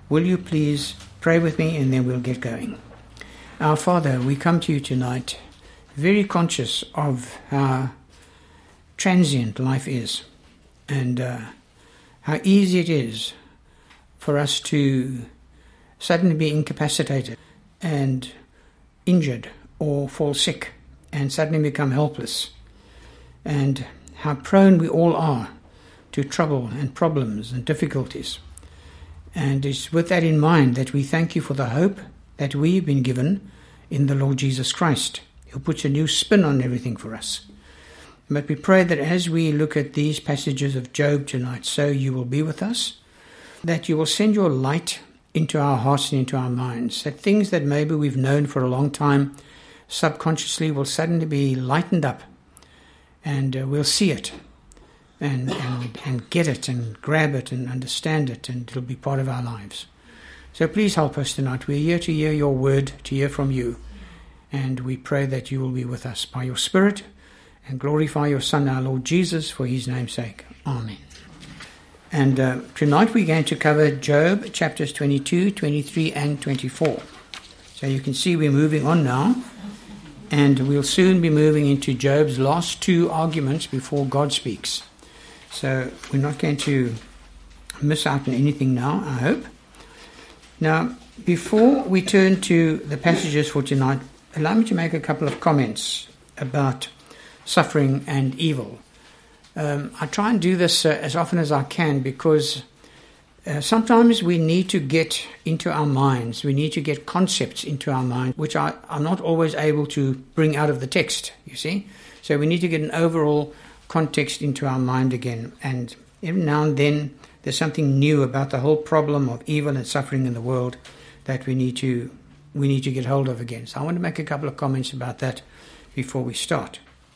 Will you please pray with me and then we'll get going. Our Father, we come to you tonight very conscious of how transient life is and how easy it is for us to suddenly be incapacitated and injured or fall sick and suddenly become helpless, and how prone we all are to trouble and problems and difficulties. And it's with that in mind that we thank you for the hope that we've been given in the Lord Jesus Christ, who puts a new spin on everything for us. But we pray that as we look at these passages of Job tonight, so you will be with us, that you will send your light into our hearts and into our minds, that things that maybe we've known for a long time subconsciously will suddenly be lightened up, and we'll see it and get it and grab it and understand it, and it'll be part of our lives. So please help us tonight. We're here to hear your word, to hear from you, and we pray that you will be with us by your Spirit and glorify your Son, our Lord Jesus, for his name's sake. Amen. And tonight we're going to cover Job chapters 22, 23 and 24. So you can see we're moving on now, and we'll soon be moving into Job's last two arguments before God speaks. So we're not going to miss out on anything now, I hope. Now, before we turn to the passages for tonight, allow me to make a couple of comments about suffering and evil. I try and do this as often as I can because sometimes we need to get into our minds, we need to get concepts into our mind, which I'm not always able to bring out of the text, you see. So we need to get an overall context into our mind again, and every now and then there's something new about the whole problem of evil and suffering in the world that we need to get hold of again. So I want to make a couple of comments about that before we start.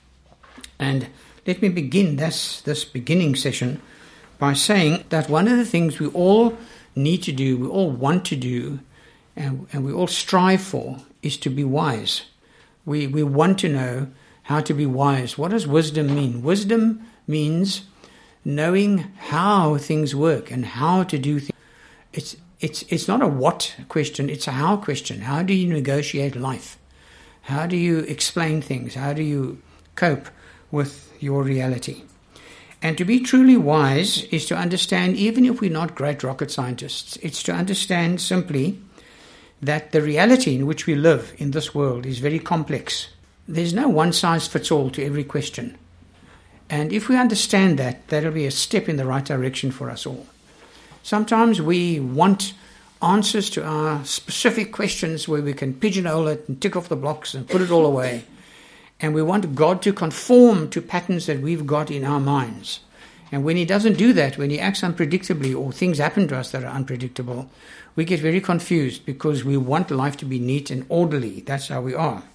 And let me begin this beginning session by saying that one of the things we all need to do, we all want to do, and we all strive for, is to be wise. We want to know how to be wise. What does wisdom mean? Wisdom means knowing how things work and how to do things. It's not a what question, it's a how question. How do you negotiate life? How do you explain things? How do you cope with your reality? And to be truly wise is to understand, even if we're not great rocket scientists, it's to understand simply that the reality in which we live in this world is very complex. There's no one-size-fits-all to every question. And if we understand that, that'll be a step in the right direction for us all. Sometimes we want answers to our specific questions where we can pigeonhole it and tick off the blocks and put it all away. And we want God to conform to patterns that we've got in our minds. And when he doesn't do that, when he acts unpredictably or things happen to us that are unpredictable, we get very confused because we want life to be neat and orderly. That's how we are.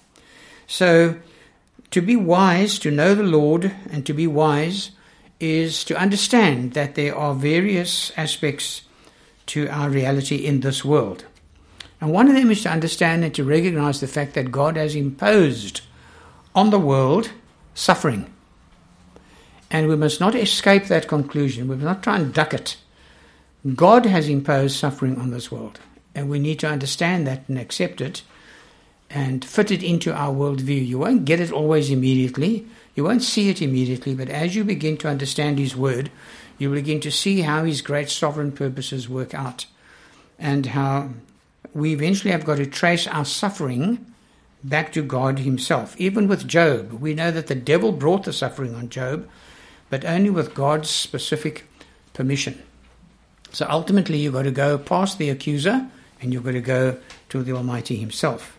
So to be wise, to know the Lord, and to be wise is to understand that there are various aspects to our reality in this world. And one of them is to understand and to recognize the fact that God has imposed on the world suffering. And we must not escape that conclusion. We must not try and duck it. God has imposed suffering on this world. And we need to understand that and accept it and fit it into our worldview. You won't get it always immediately. You won't see it immediately. But as you begin to understand his word, you begin to see how his great sovereign purposes work out, and how we eventually have got to trace our suffering back to God himself. Even with Job, we know that the devil brought the suffering on Job, but only with God's specific permission. So ultimately you've got to go past the accuser and you've got to go to the Almighty himself.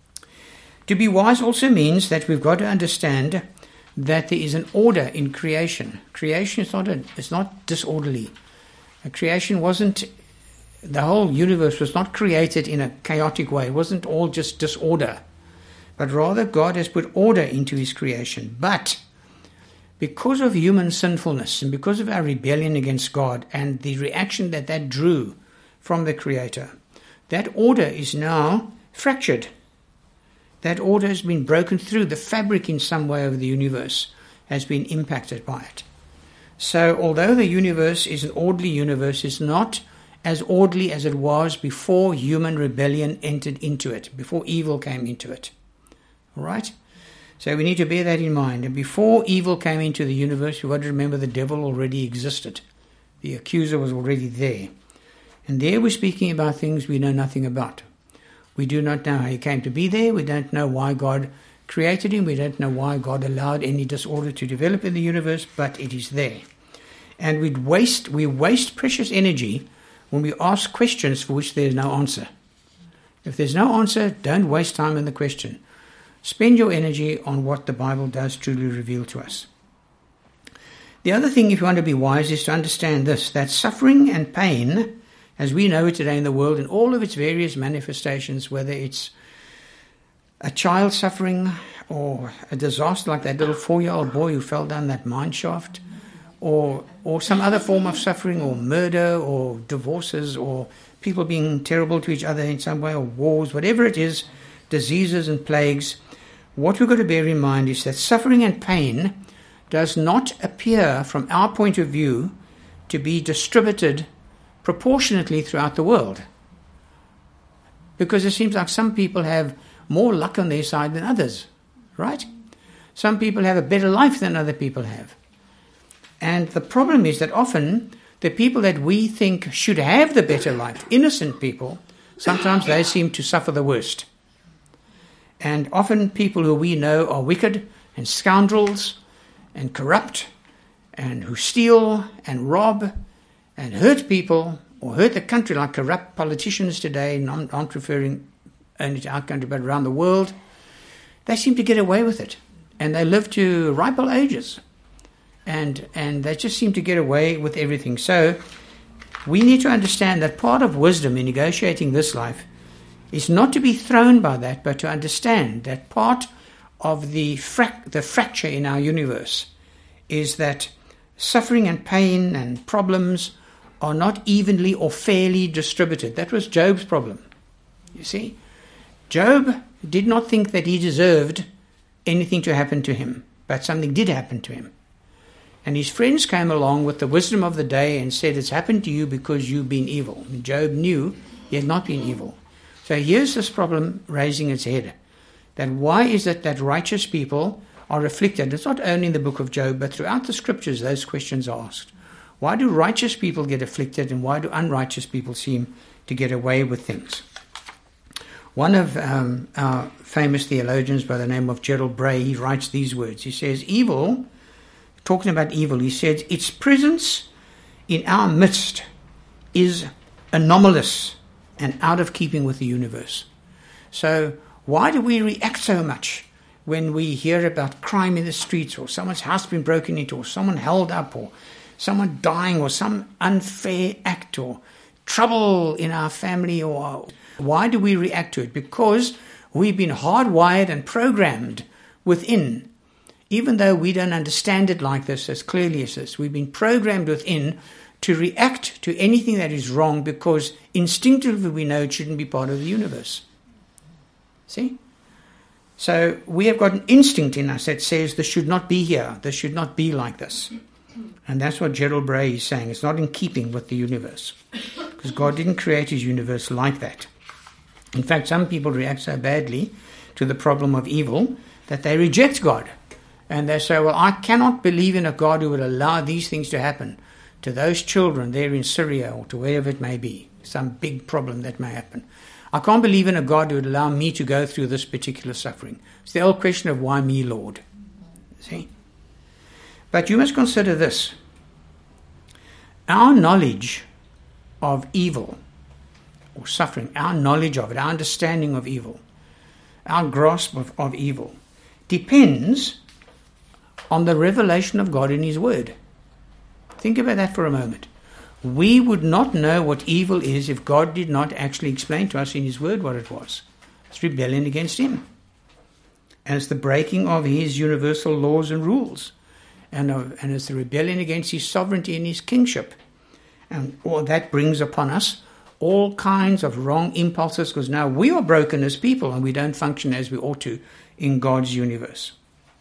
To be wise also means that we've got to understand that there is an order in creation. Creation is not disorderly. Creation wasn't, the whole universe was not created in a chaotic way. It wasn't all just disorder. But rather God has put order into his creation. But because of human sinfulness and because of our rebellion against God and the reaction that drew from the Creator, that order is now fractured. That order has been broken through. The fabric in some way of the universe has been impacted by it. So although the universe is an orderly universe, it's not as orderly as it was before human rebellion entered into it, before evil came into it. All right? So we need to bear that in mind. And before evil came into the universe, we've got to remember the devil already existed. The accuser was already there. And there we're speaking about things we know nothing about. We do not know how he came to be there. We don't know why God created him. We don't know why God allowed any disorder to develop in the universe, but it is there. And we waste precious energy when we ask questions for which there is no answer. If there's no answer, don't waste time in the question. Spend your energy on what the Bible does truly reveal to us. The other thing, if you want to be wise, is to understand this, that suffering and pain, as we know it today in the world, in all of its various manifestations, whether it's a child suffering or a disaster like that little 4-year-old boy who fell down that mine shaft, or some other form of suffering, or murder, or divorces, or people being terrible to each other in some way, or wars, whatever it is, diseases and plagues, what we've got to bear in mind is that suffering and pain does not appear, from our point of view, to be distributed proportionately throughout the world. Because it seems like some people have more luck on their side than others, right? Some people have a better life than other people have. And the problem is that often the people that we think should have the better life, innocent people, sometimes they seem to suffer the worst. And often people who we know are wicked and scoundrels and corrupt and who steal and rob and hurt people or hurt the country, like corrupt politicians today, and I'm not referring only to our country but around the world, they seem to get away with it. And they live to ripe old ages. And they just seem to get away with everything. So we need to understand that part of wisdom in negotiating this life is not to be thrown by that, but to understand that part of the fracture in our universe is that suffering and pain and problems are not evenly or fairly distributed. That was Job's problem. You see, Job did not think that he deserved anything to happen to him, but something did happen to him. And his friends came along with the wisdom of the day and said, it's happened to you because you've been evil. And Job knew he had not been evil. So here's this problem raising its head. That why is it that righteous people are afflicted? It's not only in the book of Job, but throughout the scriptures those questions are asked. Why do righteous people get afflicted and why do unrighteous people seem to get away with things? One of our famous theologians by the name of Gerald Bray, he writes these words. He says, evil, talking about evil, he said, its presence in our midst is anomalous and out of keeping with the universe. So why do we react so much when we hear about crime in the streets, or someone's house being broken into, or someone held up, or someone dying, or some unfair act, or trouble in our family? Or why do we react to it? Because we've been hardwired and programmed within. Even though we don't understand it like this, as clearly as this, we've been programmed within to react to anything that is wrong because instinctively we know it shouldn't be part of the universe. See? So we have got an instinct in us that says this should not be here, this should not be like this. And that's what Gerald Bray is saying. It's not in keeping with the universe. Because God didn't create his universe like that. In fact, some people react so badly to the problem of evil that they reject God. And they say, well, I cannot believe in a God who would allow these things to happen to those children there in Syria or to wherever it may be, some big problem that may happen. I can't believe in a God who would allow me to go through this particular suffering. It's the old question of why me, Lord? See? But you must consider this. Our knowledge of evil or suffering, our knowledge of it, our understanding of evil, our grasp of evil, depends on the revelation of God in his word. Think about that for a moment. We would not know what evil is if God did not actually explain to us in his word what it was. It's rebellion against him. And it's the breaking of his universal laws and rules. And it's the rebellion against his sovereignty and his kingship. And all that brings upon us all kinds of wrong impulses, because now we are broken as people and we don't function as we ought to in God's universe.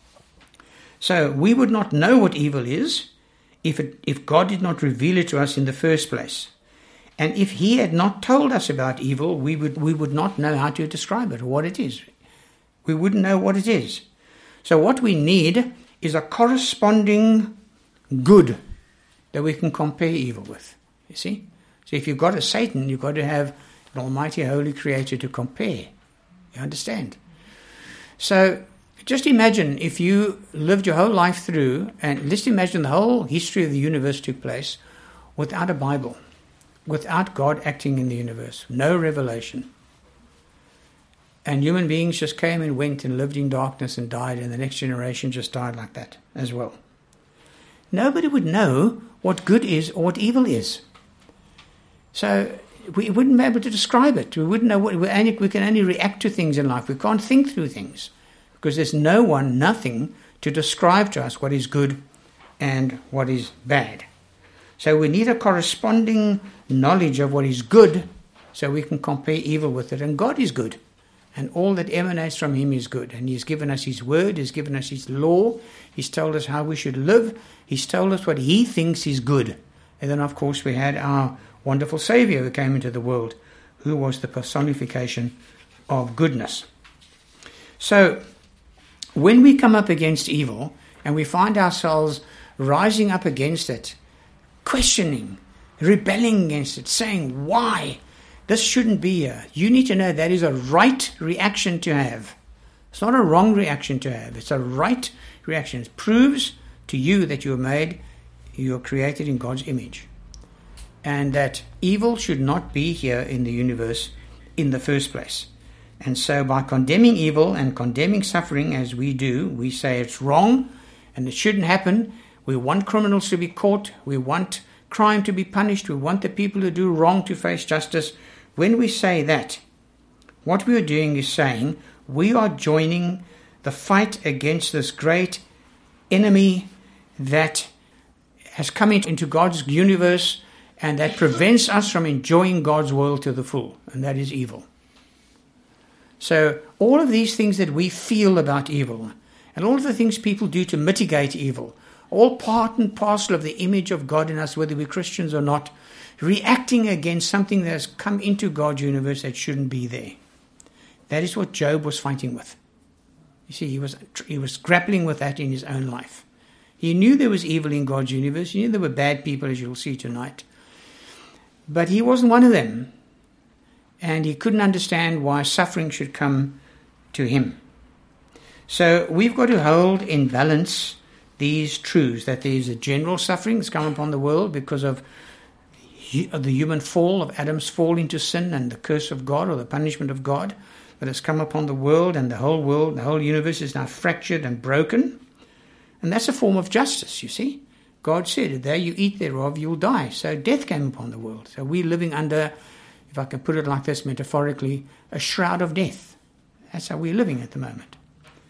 So we would not know what evil is if God did not reveal it to us in the first place. And if he had not told us about evil, we would not know how to describe it or what it is. We wouldn't know what it is. So what we need is a corresponding good that we can compare evil with. You see? So if you've got a Satan, you've got to have an almighty holy creator to compare. You understand? So just imagine if you lived your whole life through, and let's imagine the whole history of the universe took place without a Bible, without God acting in the universe, no revelation. And human beings just came and went and lived in darkness and died, and the next generation just died like that as well. Nobody would know what good is or what evil is. So we wouldn't be able to describe it. We wouldn't know we can only react to things in life. We can't think through things because there's nothing to describe to us what is good and what is bad. So we need a corresponding knowledge of what is good so we can compare evil with it. And God is good. And all that emanates from him is good. And he's given us his word. He's given us his law. He's told us how we should live. He's told us what he thinks is good. And then, of course, we had our wonderful Savior who came into the world, who was the personification of goodness. So when we come up against evil and we find ourselves rising up against it, questioning, rebelling against it, saying, why? This shouldn't be here. You need to know that is a right reaction to have. It's not a wrong reaction to have. It's a right reaction. It proves to you that you are created in God's image. And that evil should not be here in the universe in the first place. And so by condemning evil and condemning suffering as we do, we say it's wrong and it shouldn't happen. We want criminals to be caught. We want crime to be punished. We want the people who do wrong to face justice. When we say that, what we are doing is saying we are joining the fight against this great enemy that has come into God's universe and that prevents us from enjoying God's world to the full, and that is evil. So all of these things that we feel about evil and all of the things people do to mitigate evil, all part and parcel of the image of God in us, whether we're Christians or not, reacting against something that has come into God's universe that shouldn't be there. That is what Job was fighting with. You see, he was grappling with that in his own life. He knew there was evil in God's universe. He knew there were bad people, as you'll see tonight. But he wasn't one of them. And he couldn't understand why suffering should come to him. So we've got to hold in balance these truths, that there is a general suffering that's come upon the world because of the human fall, of Adam's fall into sin and the curse of God or the punishment of God that has come upon the world, and the whole universe is now fractured and broken. And that's a form of justice, you see. God said, "Though you eat thereof, you'll die." So death came upon the world. So we're living under, if I can put it like this metaphorically, a shroud of death. That's how we're living at the moment.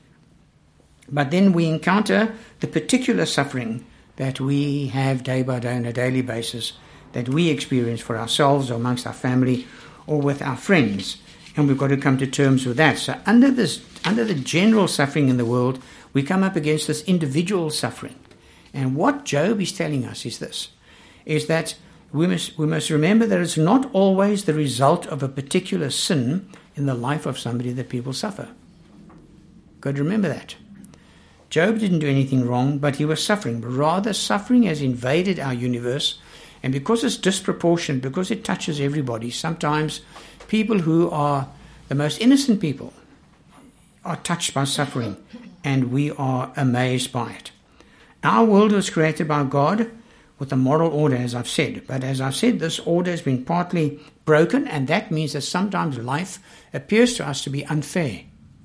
But then we encounter the particular suffering that we have day by day on a daily basis, that we experience for ourselves or amongst our family or with our friends. And we've got to come to terms with that. So under the general suffering in the world, we come up against this individual suffering. And what Job is telling us is this, is that we must remember that it's not always the result of a particular sin in the life of somebody that people suffer. Got to remember that. Job didn't do anything wrong, but he was suffering. But rather, suffering has invaded our universe, and because it's disproportionate, because it touches everybody, sometimes people who are the most innocent people are touched by suffering, and we are amazed by it. Our world was created by God with a moral order, as I've said. But as I've said, this order has been partly broken, and that means that sometimes life appears to us to be unfair.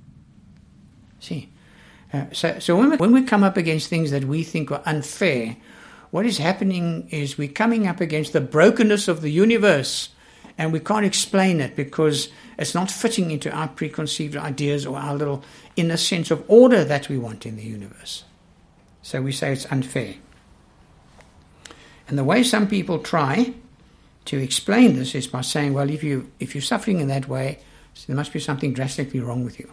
See? So when we come up against things that we think are unfair, what is happening is we're coming up against the brokenness of the universe, and we can't explain it because it's not fitting into our preconceived ideas or our little inner sense of order that we want in the universe. So we say it's unfair. And the way some people try to explain this is by saying, well, if you're suffering in that way, so there must be something drastically wrong with you.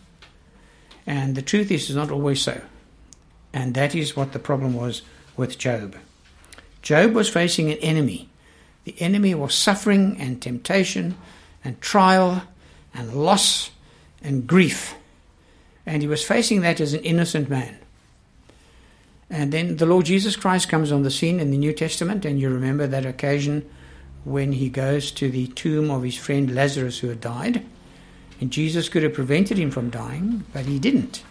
And the truth is, it's not always so. And that is what the problem was with Job. Job was facing an enemy The enemy was suffering and temptation and trial and loss and grief. And he was facing that as an innocent man. And then the Lord Jesus Christ comes on the scene in the New Testament, and you remember that occasion when he goes to the tomb of his friend Lazarus who had died. And Jesus could have prevented him from dying, but he didn't.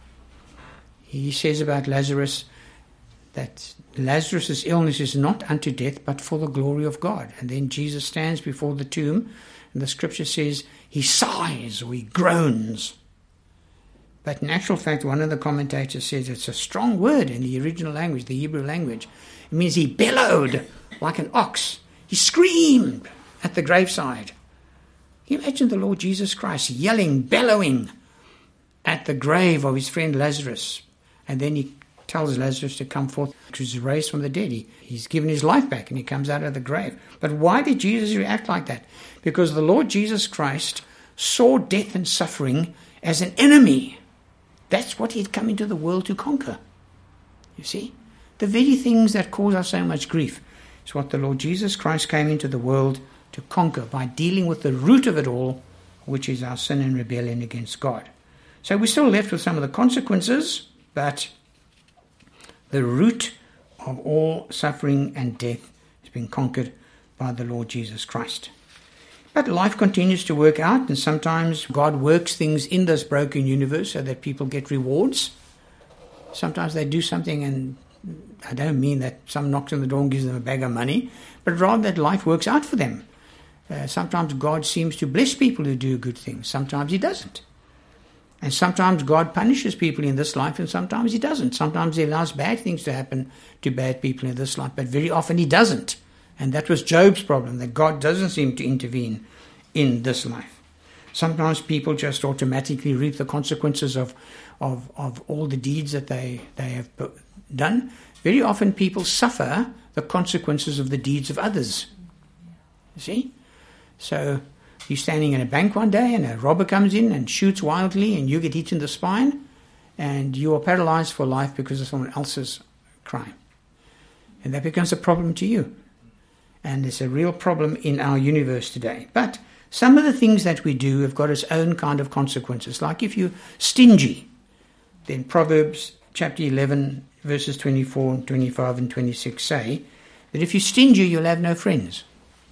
He says about Lazarus that Lazarus' illness is not unto death, but for the glory of God. And then Jesus stands before the tomb, and the scripture says he sighs or he groans. But in actual fact, one of the commentators says it's a strong word in the original language, the Hebrew language. It means he bellowed like an ox. He screamed at the graveside. Can you imagine the Lord Jesus Christ yelling, bellowing at the grave of his friend Lazarus? And then he tells Lazarus to come forth, which was raised from the dead. He's given his life back and he comes out of the grave. But why did Jesus react like that? Because the Lord Jesus Christ saw death and suffering as an enemy. That's what he had come into the world to conquer. You see? The very things that cause us so much grief is what the Lord Jesus Christ came into the world to conquer by dealing with the root of it all, which is our sin and rebellion against God. So we're still left with some of the consequences, but the root of all suffering and death has been conquered by the Lord Jesus Christ. But life continues to work out, and sometimes God works things in this broken universe so that people get rewards. Sometimes they do something, and I don't mean that some knocks on the door and gives them a bag of money, but rather that life works out for them. Sometimes God seems to bless people who do good things. Sometimes he doesn't. And sometimes God punishes people in this life, and sometimes he doesn't. Sometimes he allows bad things to happen to bad people in this life, but very often he doesn't. And that was Job's problem, that God doesn't seem to intervene in this life. Sometimes people just automatically reap the consequences of all the deeds that they have done. Very often people suffer the consequences of the deeds of others. You see? So you're standing in a bank one day and a robber comes in and shoots wildly and you get hit in the spine and you are paralyzed for life because of someone else's crime. And that becomes a problem to you. And it's a real problem in our universe today. But some of the things that we do have got its own kind of consequences. Like if you're stingy, then Proverbs chapter 11, verses 24, 25 and 26 say that if you're stingy, you'll have no friends.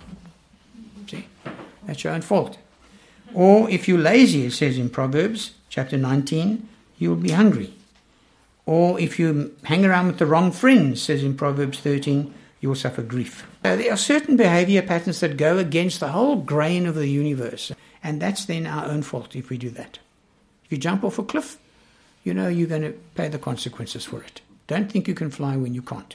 See? That's your own fault. Or if you're lazy, it says in Proverbs chapter 19, you'll be hungry. Or if you hang around with the wrong friends, says in Proverbs 13, you will suffer grief. There are certain behavior patterns that go against the whole grain of the universe, and that's then our own fault if we do that. If you jump off a cliff, you know you're going to pay the consequences for it. Don't think you can fly when you can't.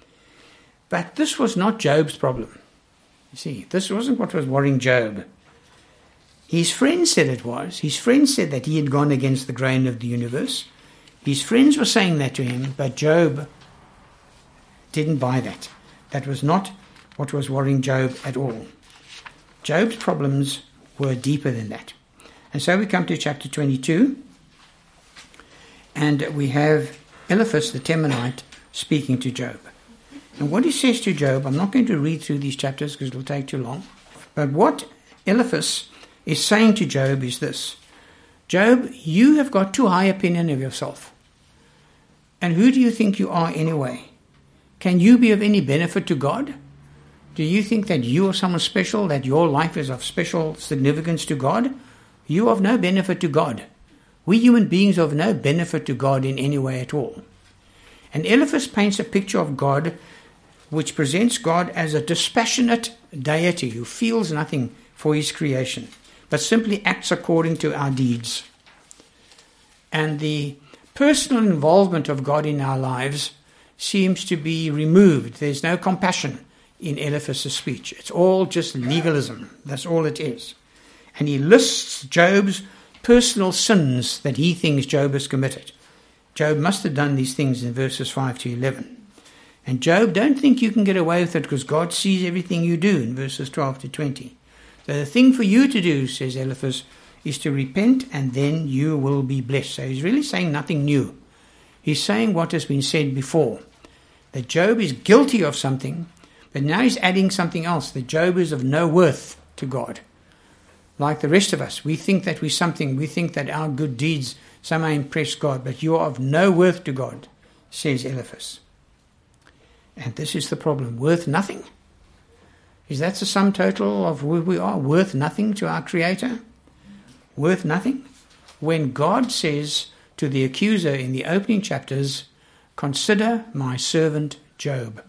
But this was not Job's problem. You see, this wasn't what was worrying Job. His friends said it was. His friends said that he had gone against the grain of the universe. His friends were saying that to him, but Job didn't buy that. That was not what was worrying Job at all. Job's problems were deeper than that. And so we come to chapter 22, and we have Eliphaz the Temanite speaking to Job. And what he says to Job, I'm not going to read through these chapters because it'll take too long, but what Eliphaz is saying to Job is this: Job, you have got too high opinion of yourself. And who do you think you are anyway? Can you be of any benefit to God? Do you think that you are someone special, that your life is of special significance to God? You are of no benefit to God. We human beings are of no benefit to God in any way at all. And Eliphaz paints a picture of God which presents God as a dispassionate deity who feels nothing for his creation, but simply acts according to our deeds. And the personal involvement of God in our lives seems to be removed. There's no compassion in Eliphaz's speech. It's all just legalism. That's all it is. And he lists Job's personal sins that he thinks Job has committed. Job must have done these things in verses 5 to 11. And Job, don't think you can get away with it because God sees everything you do in verses 12 to 20. So the thing for you to do, says Eliphaz, is to repent and then you will be blessed. So he's really saying nothing new. He's saying what has been said before, that Job is guilty of something, But now he's adding something else, that Job is of no worth to God. Like the rest of us, we think that we're something. We think that our good deeds somehow impress God, but you are of no worth to God, says Eliphaz. And this is the problem, worth nothing. Is that the sum total of who we are, worth nothing to our Creator? Worth nothing? When God says to the accuser in the opening chapters, consider my servant Job.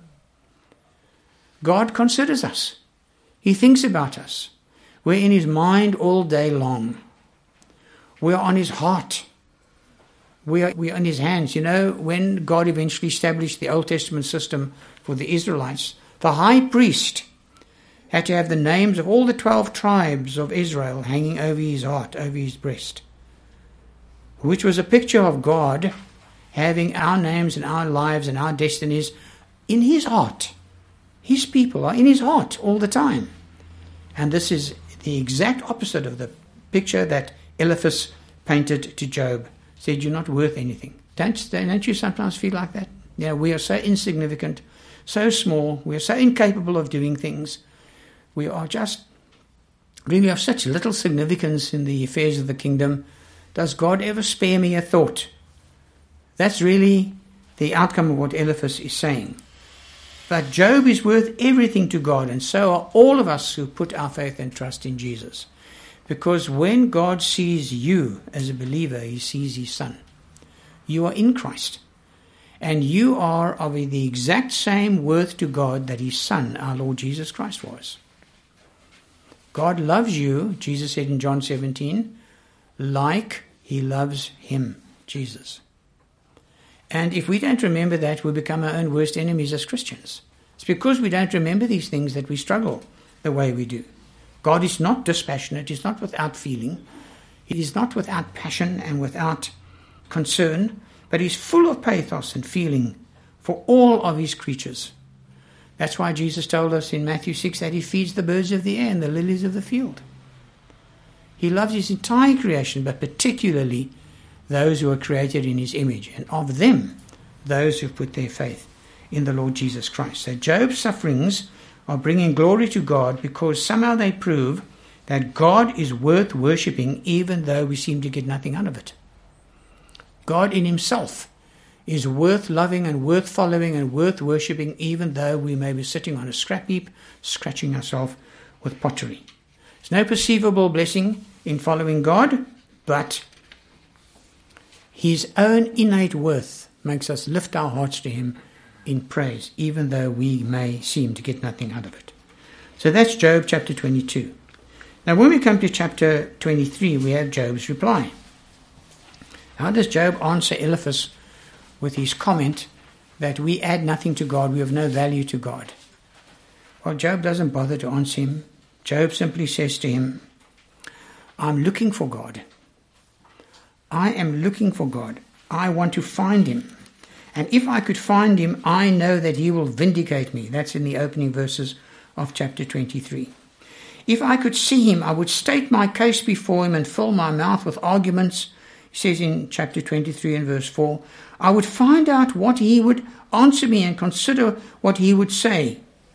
God considers us. He thinks about us. We're in his mind all day long. We're on his heart. We're in his hands. You know, when God eventually established the Old Testament system for the Israelites, the high priest had to have the names of all the 12 tribes of Israel hanging over his heart, over his breast, which was a picture of God having our names and our lives and our destinies in his heart. His people are in his heart all the time. And this is the exact opposite of the picture that Eliphaz painted to Job. Said, you're not worth anything. Don't you sometimes feel like that? Yeah, we are so insignificant, so small, we are so incapable of doing things. We are just really of such little significance in the affairs of the kingdom. Does God ever spare me a thought? That's really the outcome of what Eliphaz is saying. But Job is worth everything to God, and so are all of us who put our faith and trust in Jesus. Because when God sees you as a believer, he sees his Son. You are in Christ. And you are of the exact same worth to God that his Son, our Lord Jesus Christ, was. God loves you, Jesus said in John 17, like he loves him, Jesus. And if we don't remember that, we become our own worst enemies as Christians. It's because we don't remember these things that we struggle the way we do. God is not dispassionate. He's not without feeling. He is not without passion and without concern, but he's full of pathos and feeling for all of his creatures. That's why Jesus told us in Matthew 6 that he feeds the birds of the air and the lilies of the field. He loves his entire creation, but particularly those who are created in his image, and of them, those who put their faith in the Lord Jesus Christ. So Job's sufferings are bringing glory to God because somehow they prove that God is worth worshipping even though we seem to get nothing out of it. God in himself is worth loving and worth following and worth worshipping even though we may be sitting on a scrap heap, scratching ourselves with pottery. There's no perceivable blessing in following God, but his own innate worth makes us lift our hearts to him in praise, even though we may seem to get nothing out of it. So that's Job chapter 22. Now when we come to chapter 23, we have Job's reply. How does Job answer Eliphaz with his comment that we add nothing to God, we have no value to God? Well, Job doesn't bother to answer him. Job simply says to him, I'm looking for God. I am looking for God. I want to find him. And if I could find him, I know that he will vindicate me. That's in the opening verses of chapter 23. If I could see him, I would state my case before him and fill my mouth with arguments. He says in chapter 23 and verse 4, I would find out what he would answer me and consider what he would say.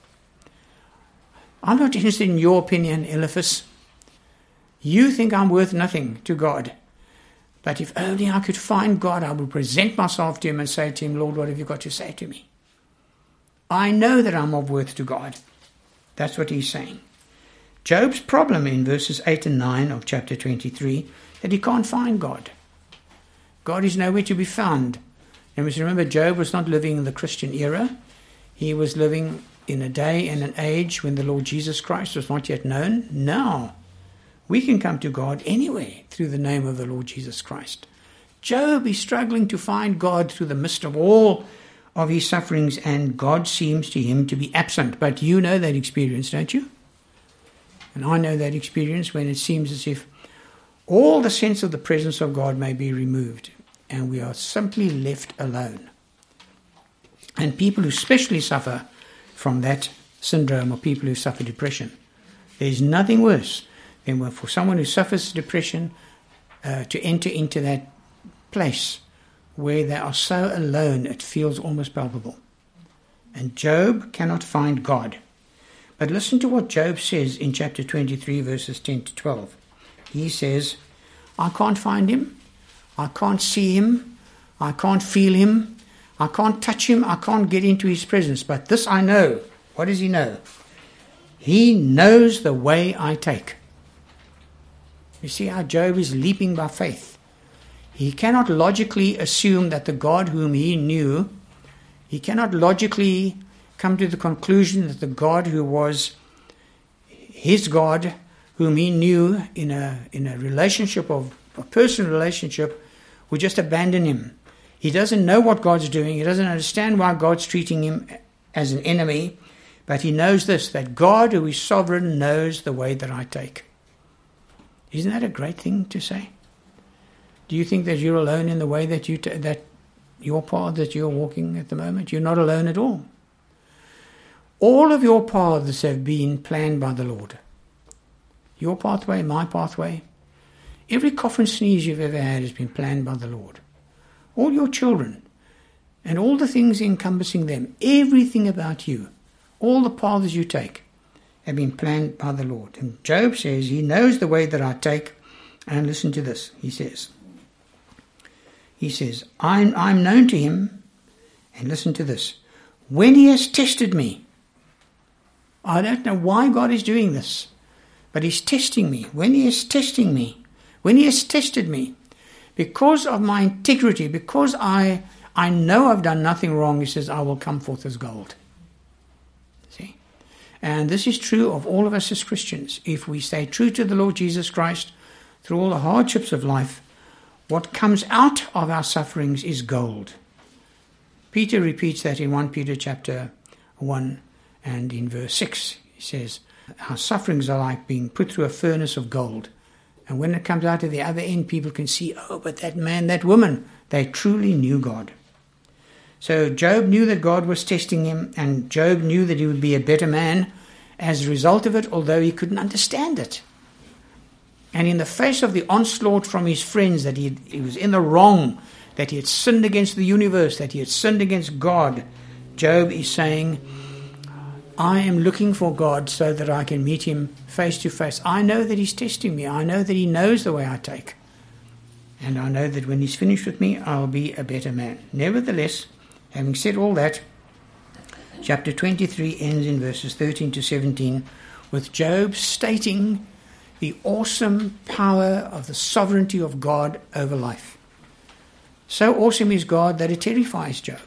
I'm not interested in your opinion, Eliphaz. You think I'm worth nothing to God. But if only I could find God, I would present myself to him and say to him, Lord, what have you got to say to me? I know that I'm of worth to God. That's what he's saying. Job's problem in verses 8 and 9 of chapter 23, that he can't find God. God is nowhere to be found. And we must remember, Job was not living in the Christian era. He was living in a day and an age when the Lord Jesus Christ was not yet known. Now, we can come to God anywhere through the name of the Lord Jesus Christ. Job is struggling to find God through the midst of all of his sufferings, and God seems to him to be absent. But you know that experience, don't you? And I know that experience when it seems as if all the sense of the presence of God may be removed, and we are simply left alone. And people who especially suffer from that syndrome are people who suffer depression. There's nothing worse than for someone who suffers depression to enter into that place where they are so alone it feels almost palpable. and Job cannot find God. But listen to what Job says in chapter 23, verses 10 to 12. He says, I can't find him, I can't see him, I can't feel him, I can't touch him, I can't get into his presence. But this I know. What does he know? He knows the way I take. You see how Job is leaping by faith. He cannot logically assume that the God whom he knew, he cannot logically come to the conclusion that the God who was his God, whom he knew in a relationship of a personal relationship, would just abandon him. He doesn't know what God's doing. He doesn't understand why God's treating him as an enemy. But he knows this, that God who is sovereign knows the way that I take. Isn't that a great thing to say? Do you think that you're alone in the way that that your path that you're walking at the moment? You're not alone at all. All of your paths have been planned by the Lord. Your pathway, my pathway. Every cough and sneeze you've ever had has been planned by the Lord. All your children and all the things encompassing them, everything about you, all the paths you take have been planned by the Lord. And Job says he knows the way that I take. And listen to this. He says, I'm known to him. And listen to this. When he has tested me, I don't know why God is doing this, but he's testing me. When he is testing me, when he has tested me, because of my integrity, because I know I've done nothing wrong, he says, I will come forth as gold. See? And this is true of all of us as Christians. If we stay true to the Lord Jesus Christ through all the hardships of life, what comes out of our sufferings is gold. Peter repeats that in 1 Peter chapter 1 and in verse 6. He says, our sufferings are like being put through a furnace of gold. And when it comes out at the other end, people can see, oh, but that man, that woman, they truly knew God. So Job knew that God was testing him, and Job knew that he would be a better man as a result of it, although he couldn't understand it. And in the face of the onslaught from his friends that he was in the wrong, that he had sinned against the universe, that he had sinned against God, Job is saying, I am looking for God so that I can meet him face to face. I know that he's testing me. I know that he knows the way I take. And I know that when he's finished with me, I'll be a better man. Nevertheless, having said all that, chapter 23 ends in verses 13 to 17 with Job stating the awesome power of the sovereignty of God over life. So awesome is God that it terrifies Job.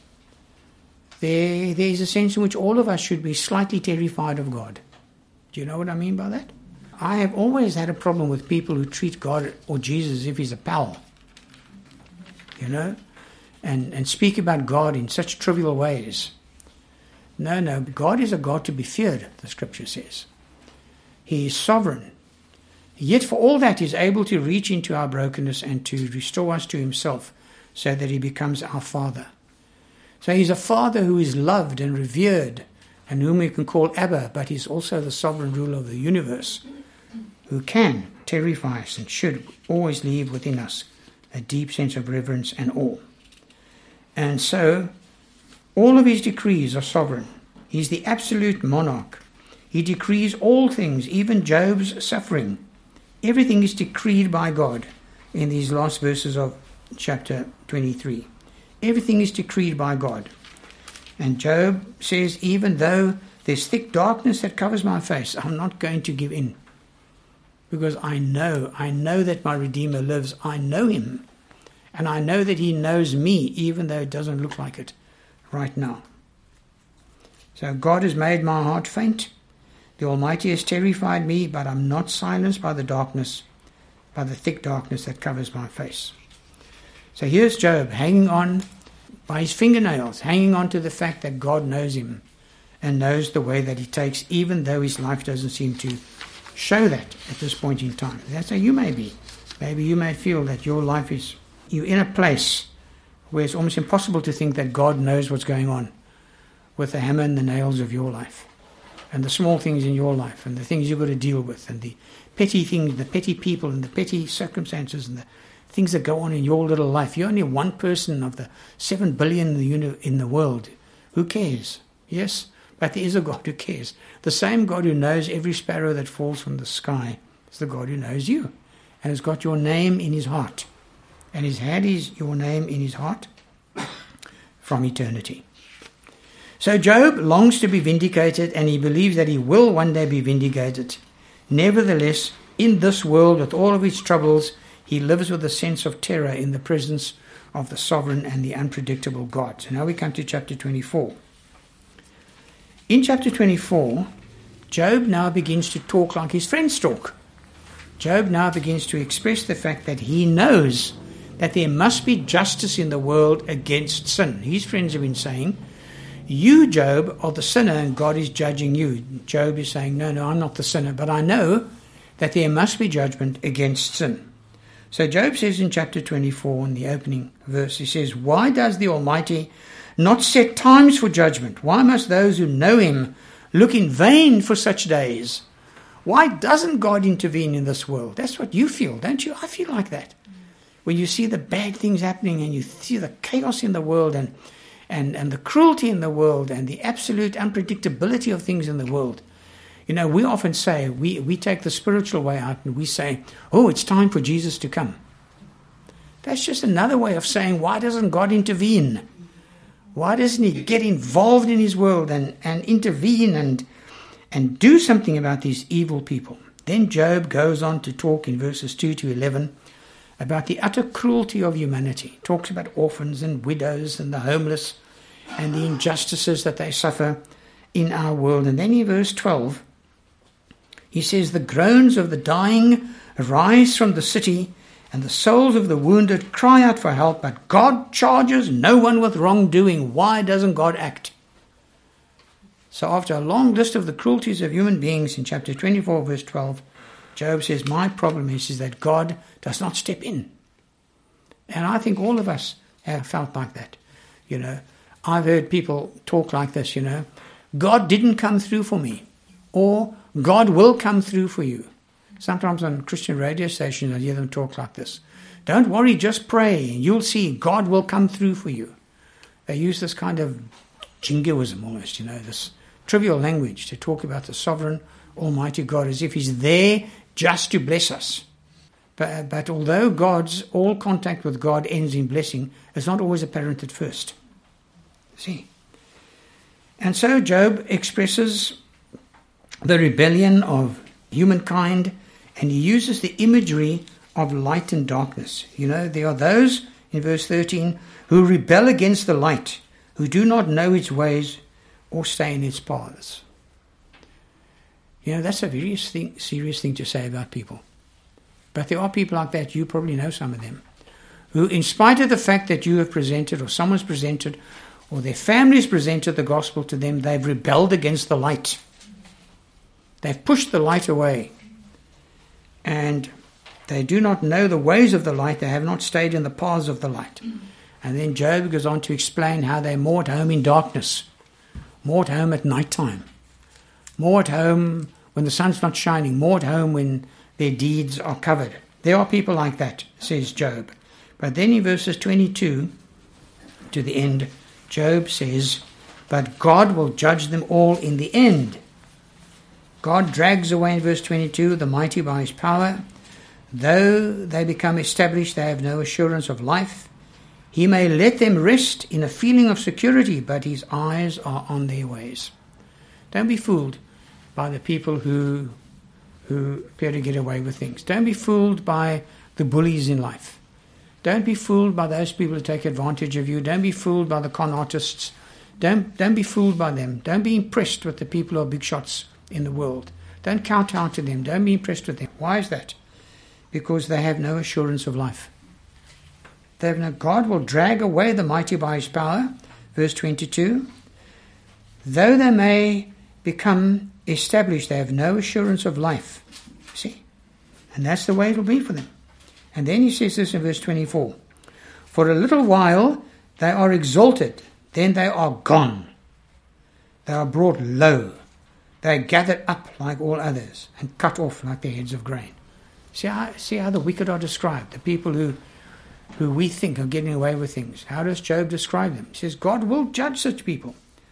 There is a sense in which all of us should be slightly terrified of God. Do you know what I mean by that? I have always had a problem with people who treat God or Jesus as if he's a pal, and speak about God in such trivial ways. No, God is a God to be feared, the scripture says. He is sovereign. Yet for all that, he is able to reach into our brokenness and to restore us to himself so that he becomes our Father. So he's a Father who is loved and revered and whom we can call Abba, but he's also the sovereign ruler of the universe who can terrify us and should always leave within us a deep sense of reverence and awe. And so all of his decrees are sovereign. He's the absolute monarch. He decrees all things, even Job's suffering. Everything is decreed by God in these last verses of chapter 23. Everything is decreed by God. And Job says, even though there's thick darkness that covers my face, I'm not going to give in. Because I know that my Redeemer lives. I know him. And I know that he knows me, even though it doesn't look like it right now. So God has made my heart faint. The Almighty has terrified me, but I'm not silenced by the darkness, by the thick darkness that covers my face. So here's Job hanging on by his fingernails, hanging on to the fact that God knows him and knows the way that he takes, even though his life doesn't seem to show that at this point in time. That's how you may be. Maybe you may feel that your life is, you're in a place where it's almost impossible to think that God knows what's going on with the hammer and the nails of your life and the small things in your life and the things you've got to deal with and the petty things, the petty people and the petty circumstances and the things that go on in your little life. You're only one person of the 7 billion in the world who cares. Yes, but there is a God who cares. The same God who knows every sparrow that falls from the sky is the God who knows you and has got your name in his heart. And he's had your name in his heart from eternity. So Job longs to be vindicated, and he believes that he will one day be vindicated. Nevertheless, in this world, with all of its troubles, he lives with a sense of terror in the presence of the sovereign and the unpredictable God. So now we come to chapter 24. In chapter 24, Job now begins to talk like his friends talk. Job now begins to express the fact that he knows that there must be justice in the world against sin. His friends have been saying, you, Job, are the sinner and God is judging you. Job is saying, no, I'm not the sinner, but I know that there must be judgment against sin. So Job says in chapter 24, in the opening verse, he says, why does the Almighty not set times for judgment? Why must those who know him look in vain for such days? Why doesn't God intervene in this world? That's what you feel, don't you? I feel like that. When you see the bad things happening and you see the chaos in the world and the cruelty in the world and the absolute unpredictability of things in the world. You know, we often say, we take the spiritual way out and we say, oh, it's time for Jesus to come. That's just another way of saying, why doesn't God intervene? Why doesn't he get involved in his world and intervene and do something about these evil people? Then Job goes on to talk in verses 2 to 11 about the utter cruelty of humanity. He talks about orphans and widows and the homeless and the injustices that they suffer in our world. And then in verse 12, he says, the groans of the dying arise from the city, and the souls of the wounded cry out for help, but God charges no one with wrongdoing. Why doesn't God act? So after a long list of the cruelties of human beings in chapter 24, verse 12, Job says, my problem is that God does not step in. And I think all of us have felt like that. You know, I've heard people talk like this, you know, God didn't come through for me, or God will come through for you. Sometimes on Christian radio stations I hear them talk like this. Don't worry, just pray, and you'll see God will come through for you. They use this kind of jingoism almost, you know, this trivial language to talk about the sovereign, almighty God as if he's there just to bless us. But although all contact with God ends in blessing, it's not always apparent at first. See? And so Job expresses the rebellion of humankind, and he uses the imagery of light and darkness. You know, there are those, in verse 13, who rebel against the light, who do not know its ways or stay in its paths. You know, that's a very serious thing to say about people. But there are people like that, you probably know some of them, who in spite of the fact that you have presented, or someone's presented, or their family's presented the gospel to them, they've rebelled against the light. They've pushed the light away. And they do not know the ways of the light. They have not stayed in the paths of the light. And then Job goes on to explain how they're more at home in darkness, more at home at night time, more at home when the sun's not shining, more at home when their deeds are covered. There are people like that, says Job. But then in verses 22 to the end, Job says, but God will judge them all in the end. God drags away, in verse 22, the mighty by his power. Though they become established, they have no assurance of life. He may let them rest in a feeling of security, but his eyes are on their ways. Don't be fooled by the people who appear to get away with things. Don't be fooled by the bullies in life. Don't be fooled by those people who take advantage of you. Don't be fooled by the con artists. Don't be fooled by them. Don't be impressed with the people who are big shots in the world. Don't kowtow to them. Don't be impressed with them. Why is that? Because they have no assurance of life. They have no. God will drag away the mighty by his power. Verse 22. Though they may become established, they have no assurance of life. See? And that's the way it will be for them. And then he says this in verse 24. For a little while they are exalted, then they are gone. They are brought low. They are gathered up like all others and cut off like the heads of grain. See how the wicked are described, the people who we think are getting away with things. How does Job describe them? He says, God will judge such people.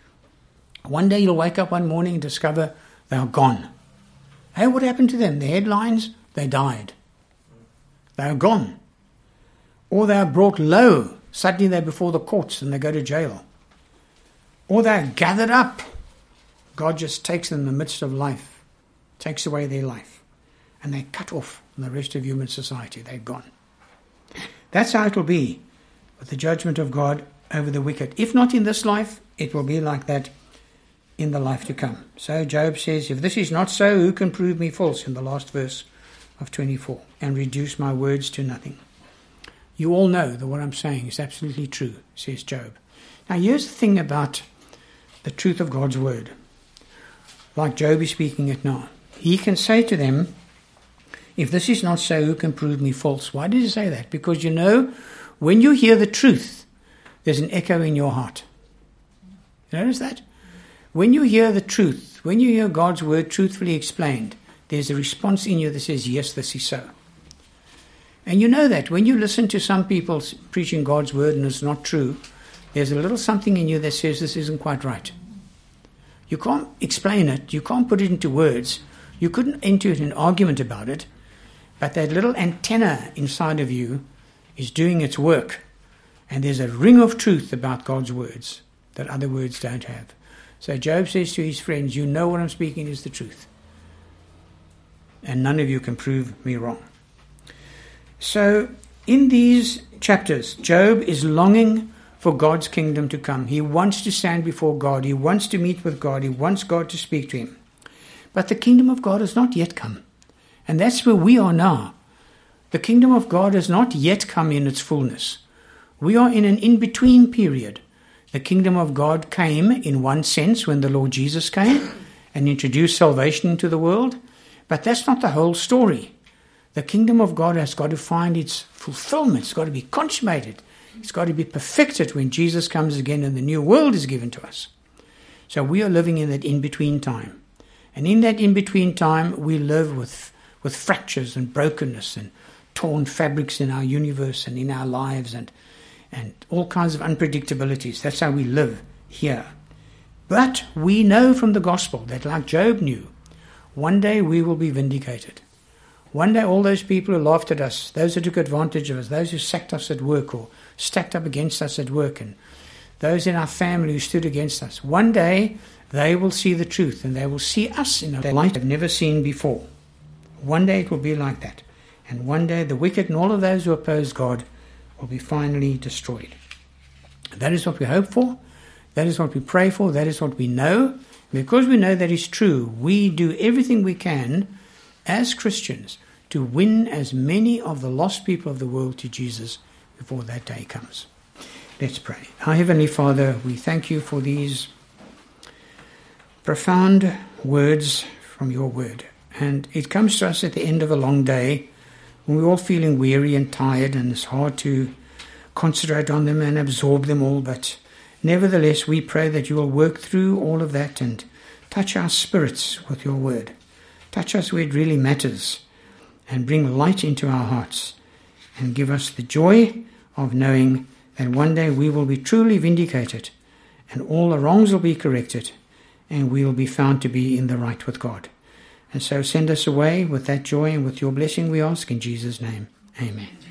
One day you'll wake up one morning and discover they are gone. Hey, what happened to them? The headlines, they died. They are gone. Or they are brought low. Suddenly they're before the courts and they go to jail. Or they're gathered up. God just takes them in the midst of life, takes away their life, and they're cut off from the rest of human society. They're gone. That's how it will be with the judgment of God over the wicked. If not in this life, it will be like that in the life to come. So Job says, if this is not so, who can prove me false, in the last verse of 24, and reduce my words to nothing? You all know that what I'm saying is absolutely true, says Job. Now here's the thing about the truth of God's word. Like Job is speaking it now. He can say to them, if this is not so, who can prove me false? Why did he say that? Because you know, when you hear the truth, there's an echo in your heart. You notice that? When you hear the truth, when you hear God's word truthfully explained, there's a response in you that says, yes, this is so. And you know that when you listen to some people preaching God's word and it's not true, there's a little something in you that says this isn't quite right. You can't explain it. You can't put it into words. You couldn't enter into an argument about it. But that little antenna inside of you is doing its work. And there's a ring of truth about God's words that other words don't have. So Job says to his friends, you know what I'm speaking is the truth. And none of you can prove me wrong. So in these chapters, Job is longing for God's kingdom to come. He wants to stand before God. He wants to meet with God. He wants God to speak to him. But the kingdom of God has not yet come. And that's where we are now. The kingdom of God has not yet come in its fullness. We are in an in-between period. The kingdom of God came in one sense when the Lord Jesus came and introduced salvation into the world. But that's not the whole story. The kingdom of God has got to find its fulfillment. It's got to be consummated. It's got to be perfected when Jesus comes again and the new world is given to us. So we are living in that in-between time. And in that in-between time, we live with fractures and brokenness and torn fabrics in our universe and in our lives and all kinds of unpredictabilities. That's how we live here. But we know from the gospel that, like Job knew, one day we will be vindicated. One day all those people who laughed at us, those who took advantage of us, those who sacked us at work or stacked up against us at work, and those in our family who stood against us, one day they will see the truth and they will see us in a light they've never seen before. One day it will be like that. And one day the wicked and all of those who oppose God will be finally destroyed. That is what we hope for. That is what we pray for. That is what we know. Because we know that is true, we do everything we can as Christians to win as many of the lost people of the world to Jesus before that day comes. Let's pray. Our Heavenly Father, we thank you for these profound words from your word. And it comes to us at the end of a long day when we're all feeling weary and tired and it's hard to concentrate on them and absorb them all. But nevertheless, we pray that you will work through all of that and touch our spirits with your word. Touch us where it really matters and bring light into our hearts and give us the joy of knowing that one day we will be truly vindicated and all the wrongs will be corrected and we will be found to be in the right with God. And so send us away with that joy and with your blessing we ask in Jesus' name. Amen.